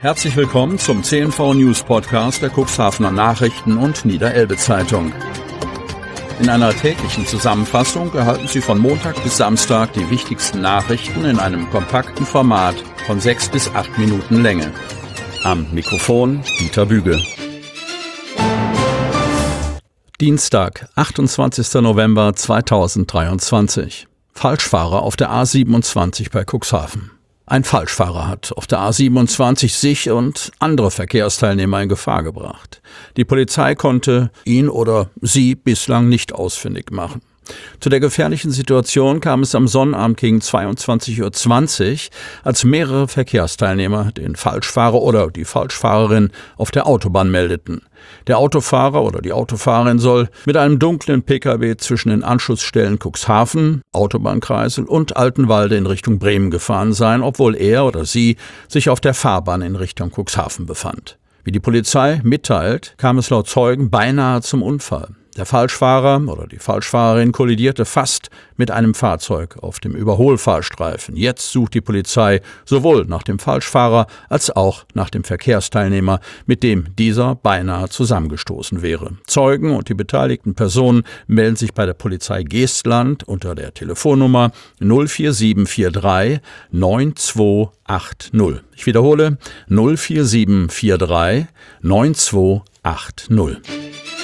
Herzlich willkommen zum CNV News Podcast der Cuxhavener Nachrichten und Niederelbe Zeitung. In einer täglichen Zusammenfassung erhalten Sie von Montag bis Samstag die wichtigsten Nachrichten in einem kompakten Format von 6 bis 8 Minuten Länge. Am Mikrofon Dieter Büge. Dienstag, 28. November 2023. Falschfahrer auf der A27 bei Cuxhaven. Ein Falschfahrer hat auf der A27 sich und andere Verkehrsteilnehmer in Gefahr gebracht. Die Polizei konnte ihn oder sie bislang nicht ausfindig machen. Zu der gefährlichen Situation kam es am Sonnabend gegen 22:20 Uhr, als mehrere Verkehrsteilnehmer den Falschfahrer oder die Falschfahrerin auf der Autobahn meldeten. Der Autofahrer oder die Autofahrerin soll mit einem dunklen Pkw zwischen den Anschlussstellen Cuxhaven, Autobahnkreisel und Altenwalde in Richtung Bremen gefahren sein, obwohl er oder sie sich auf der Fahrbahn in Richtung Cuxhaven befand. Wie die Polizei mitteilt, kam es laut Zeugen beinahe zum Unfall. Der Falschfahrer oder die Falschfahrerin kollidierte fast mit einem Fahrzeug auf dem Überholfahrstreifen. Jetzt sucht die Polizei sowohl nach dem Falschfahrer als auch nach dem Verkehrsteilnehmer, mit dem dieser beinahe zusammengestoßen wäre. Zeugen und die beteiligten Personen melden sich bei der Polizei Geestland unter der Telefonnummer 04743 9280. Ich wiederhole 04743 9280.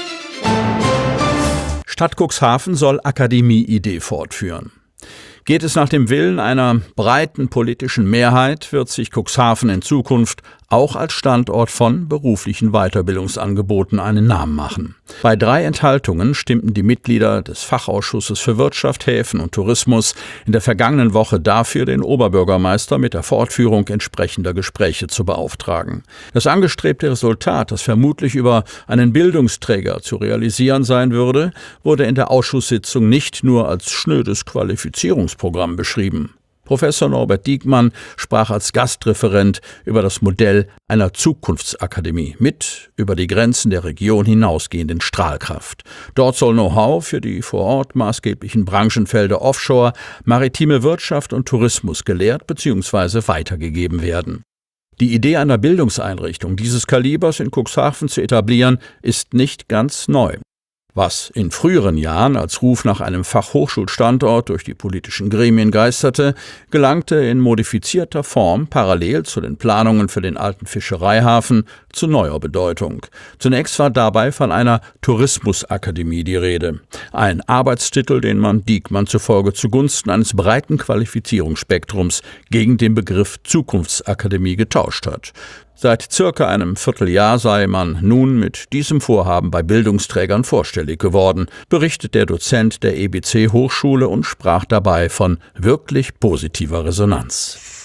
Stadt Cuxhaven soll Akademie-Idee fortführen. Geht es nach dem Willen einer breiten politischen Mehrheit, wird sich Cuxhaven in Zukunft auch als Standort von beruflichen Weiterbildungsangeboten einen Namen machen. Bei 3 Enthaltungen stimmten die Mitglieder des Fachausschusses für Wirtschaft, Häfen und Tourismus in der vergangenen Woche dafür, den Oberbürgermeister mit der Fortführung entsprechender Gespräche zu beauftragen. Das angestrebte Resultat, das vermutlich über einen Bildungsträger zu realisieren sein würde, wurde in der Ausschusssitzung nicht nur als schnödes Qualifizierungsprogramm beschrieben. Professor Norbert Diekmann sprach als Gastreferent über das Modell einer Zukunftsakademie mit über die Grenzen der Region hinausgehenden Strahlkraft. Dort soll Know-how für die vor Ort maßgeblichen Branchenfelder Offshore, maritime Wirtschaft und Tourismus gelehrt bzw. weitergegeben werden. Die Idee einer Bildungseinrichtung dieses Kalibers in Cuxhaven zu etablieren, ist nicht ganz neu. Was in früheren Jahren als Ruf nach einem Fachhochschulstandort durch die politischen Gremien geisterte, gelangte in modifizierter Form parallel zu den Planungen für den alten Fischereihafen zu neuer Bedeutung. Zunächst war dabei von einer Tourismusakademie die Rede. Ein Arbeitstitel, den man Diekmann zufolge zugunsten eines breiten Qualifizierungsspektrums gegen den Begriff Zukunftsakademie getauscht hat. Seit circa einem Vierteljahr sei man nun mit diesem Vorhaben bei Bildungsträgern vorstellig geworden, berichtet der Dozent der EBC Hochschule und sprach dabei von wirklich positiver Resonanz.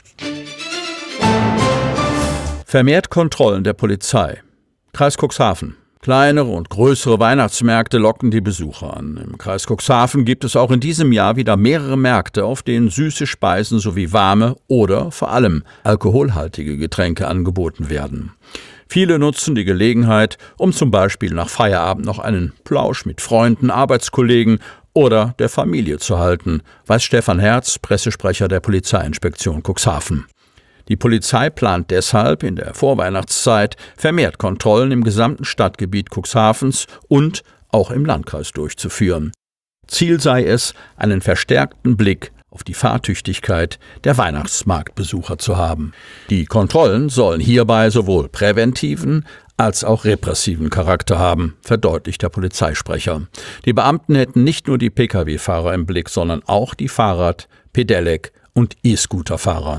Vermehrt Kontrollen der Polizei. Kreis Cuxhaven. Kleinere und größere Weihnachtsmärkte locken die Besucher an. Im Kreis Cuxhaven gibt es auch in diesem Jahr wieder mehrere Märkte, auf denen süße Speisen sowie warme oder vor allem alkoholhaltige Getränke angeboten werden. Viele nutzen die Gelegenheit, um zum Beispiel nach Feierabend noch einen Plausch mit Freunden, Arbeitskollegen oder der Familie zu halten, weiß Stefan Herz, Pressesprecher der Polizeiinspektion Cuxhaven. Die Polizei plant deshalb in der Vorweihnachtszeit vermehrt Kontrollen im gesamten Stadtgebiet Cuxhavens und auch im Landkreis durchzuführen. Ziel sei es, einen verstärkten Blick auf die Fahrtüchtigkeit der Weihnachtsmarktbesucher zu haben. Die Kontrollen sollen hierbei sowohl präventiven als auch repressiven Charakter haben, verdeutlicht der Polizeisprecher. Die Beamten hätten nicht nur die Pkw-Fahrer im Blick, sondern auch die Fahrrad-, Pedelec- und E-Scooter-Fahrer.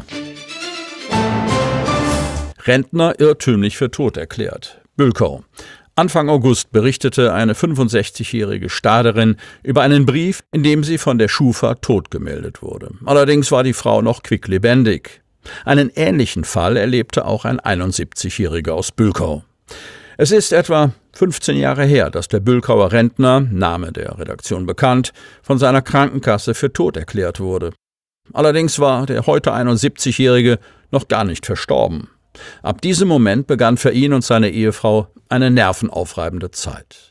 Rentner irrtümlich für tot erklärt. Bülkau. Anfang August berichtete eine 65-jährige Staderin über einen Brief, in dem sie von der Schufa tot gemeldet wurde. Allerdings war die Frau noch quicklebendig. Einen ähnlichen Fall erlebte auch ein 71-Jähriger aus Bülkau. Es ist etwa 15 Jahre her, dass der Bülkauer Rentner, Name der Redaktion bekannt, von seiner Krankenkasse für tot erklärt wurde. Allerdings war der heute 71-Jährige noch gar nicht verstorben. Ab diesem Moment begann für ihn und seine Ehefrau eine nervenaufreibende Zeit.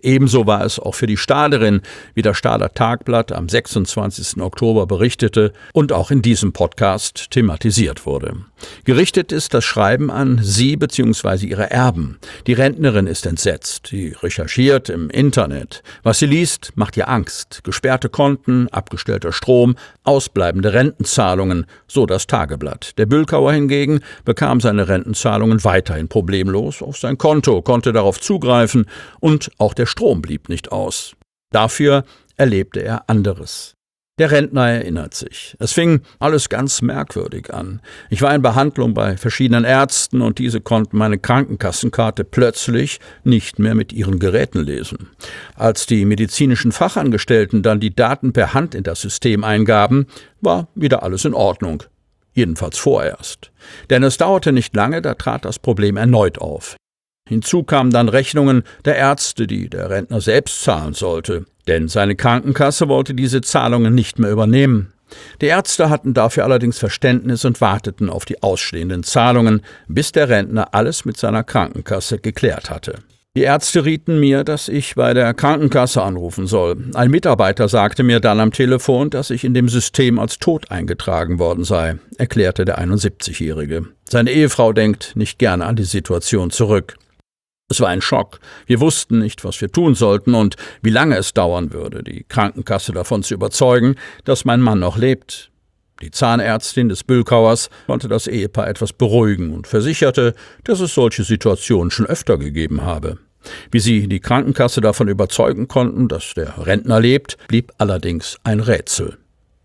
ebenso war es auch für die Stahlerin, wie das Stahler Tagblatt am 26. Oktober berichtete und auch in diesem Podcast thematisiert wurde. Gerichtet ist das Schreiben an sie bzw. ihre Erben. Die Rentnerin ist entsetzt. Sie recherchiert im Internet. Was sie liest, macht ihr Angst. Gesperrte Konten, abgestellter Strom, ausbleibende Rentenzahlungen, so das Tageblatt. Der Bülkauer hingegen bekam seine Rentenzahlungen weiterhin problemlos auf sein Konto, konnte darauf zugreifen und auch der Strom blieb nicht aus. Dafür erlebte er anderes. Der Rentner erinnert sich. Es fing alles ganz merkwürdig an. Ich war in Behandlung bei verschiedenen Ärzten und diese konnten meine Krankenkassenkarte plötzlich nicht mehr mit ihren Geräten lesen. Als die medizinischen Fachangestellten dann die Daten per Hand in das System eingaben, war wieder alles in Ordnung. Jedenfalls vorerst. Denn es dauerte nicht lange, da trat das Problem erneut auf. Hinzu kamen dann Rechnungen der Ärzte, die der Rentner selbst zahlen sollte. Denn seine Krankenkasse wollte diese Zahlungen nicht mehr übernehmen. Die Ärzte hatten dafür allerdings Verständnis und warteten auf die ausstehenden Zahlungen, bis der Rentner alles mit seiner Krankenkasse geklärt hatte. Die Ärzte rieten mir, dass ich bei der Krankenkasse anrufen soll. Ein Mitarbeiter sagte mir dann am Telefon, dass ich in dem System als tot eingetragen worden sei, erklärte der 71-Jährige. Seine Ehefrau denkt nicht gerne an die Situation zurück. Es war ein Schock. Wir wussten nicht, was wir tun sollten und wie lange es dauern würde, die Krankenkasse davon zu überzeugen, dass mein Mann noch lebt. Die Zahnärztin des Bülkauers konnte das Ehepaar etwas beruhigen und versicherte, dass es solche Situationen schon öfter gegeben habe. Wie sie die Krankenkasse davon überzeugen konnten, dass der Rentner lebt, blieb allerdings ein Rätsel.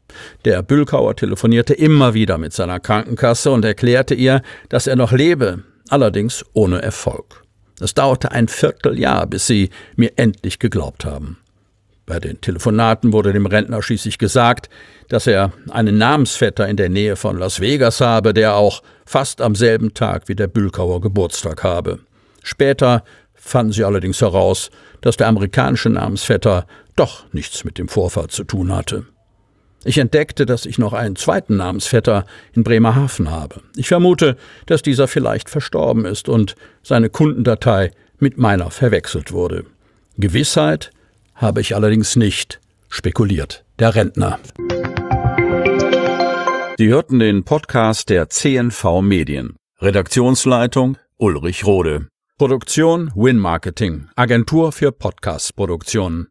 Der Bülkauer telefonierte immer wieder mit seiner Krankenkasse und erklärte ihr, dass er noch lebe, allerdings ohne Erfolg. Es dauerte ein Vierteljahr, bis sie mir endlich geglaubt haben. Bei den Telefonaten wurde dem Rentner schließlich gesagt, dass er einen Namensvetter in der Nähe von Las Vegas habe, der auch fast am selben Tag wie der Bülkauer Geburtstag habe. Später fanden sie allerdings heraus, dass der amerikanische Namensvetter doch nichts mit dem Vorfall zu tun hatte. Ich entdeckte, dass ich noch einen zweiten Namensvetter in Bremerhaven habe. Ich vermute, dass dieser vielleicht verstorben ist und seine Kundendatei mit meiner verwechselt wurde. Gewissheit habe ich allerdings nicht, spekuliert der Rentner. Sie hörten den Podcast der CNV Medien. Redaktionsleitung Ulrich Rode. Produktion Win Marketing, Agentur für Podcast-Produktionen.